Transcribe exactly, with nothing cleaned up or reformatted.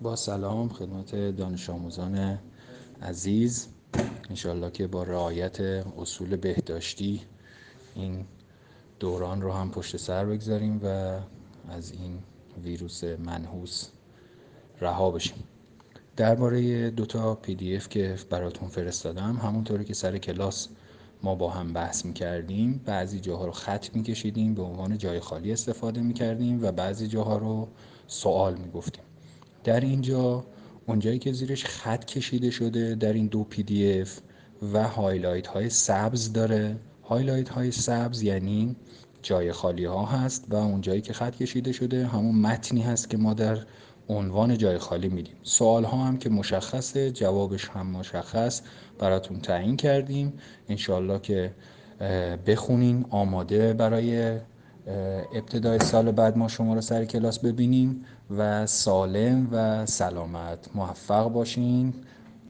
با سلام خدمت دانش آموزان عزیز. انشالله که با رعایت اصول بهداشتی این دوران رو هم پشت سر بگذاریم و از این ویروس منحوس رها بشیم. درباره دو تا پی دی اف که براتون فرستادم، همونطوری که سر کلاس ما با هم بحث می‌کردیم، بعضی جاها رو خط می‌کشیدیم به عنوان جای خالی استفاده می‌کردیم و بعضی جاها رو سوال می‌گفتیم. در اینجا اونجایی که زیرش خط کشیده شده در این دو پی دی اف و هایلایت های سبز داره، هایلایت های سبز یعنی جای خالی ها هست و اونجایی که خط کشیده شده همون متنی هست که ما در عنوان جای خالی میدیم. سوال ها هم که مشخصه، جوابش هم مشخص براتون تعیین کردیم. انشالله که بخونین، آماده برای ابتدای سال بعد ما شما رو سر کلاس ببینیم و سالم و سلامت موفق باشین.